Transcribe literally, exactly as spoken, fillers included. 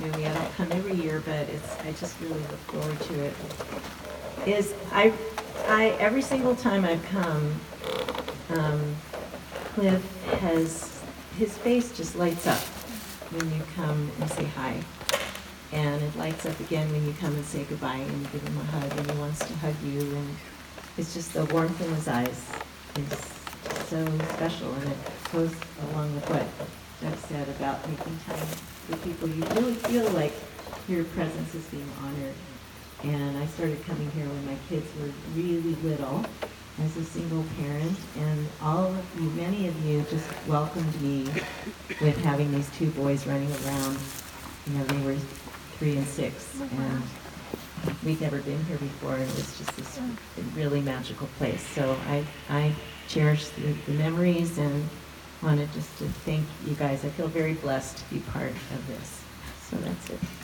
really, I don't come every year, but it's, I just really look forward to it, is I, I, every single time I've come, um, Cliff has, his face just lights up when you come and say hi. And it lights up again when you come and say goodbye and you give him a hug and he wants to hug you, and it's just the warmth in his eyes is so special, and it goes along with what Doug said about making time for people. You really feel like your presence is being honored. And I started coming here when my kids were really little as a single parent, and all of you, many of you just welcomed me with having these two boys running around. You know, they were three and six, and we'd never been here before, and it was just this really magical place. So I, I cherish the, the memories and wanted just to thank you guys. I feel very blessed to be part of this. So that's it.